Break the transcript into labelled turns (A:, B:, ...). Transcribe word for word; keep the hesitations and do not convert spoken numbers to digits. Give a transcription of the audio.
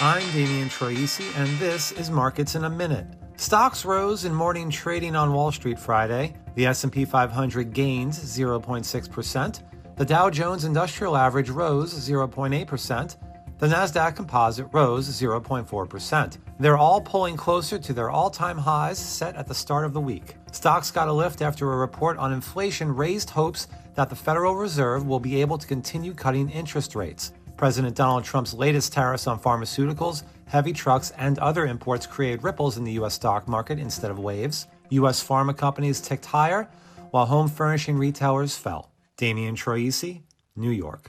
A: I'm Damian Troisi, and this is Markets in a Minute. Stocks rose in morning trading on Wall Street Friday. The S and P five hundred gained zero point six percent. The Dow Jones Industrial Average rose zero point eight percent. The Nasdaq Composite rose zero point four percent. They're all pulling closer to their all-time highs set at the start of the week. Stocks got a lift after a report on inflation raised hopes that the Federal Reserve will be able to continue cutting interest rates. President Donald Trump's latest tariffs on pharmaceuticals, heavy trucks, and other imports created ripples in the U S stock market instead of waves. U S pharma companies ticked higher, while home furnishing retailers fell. Damian Troisi, New York.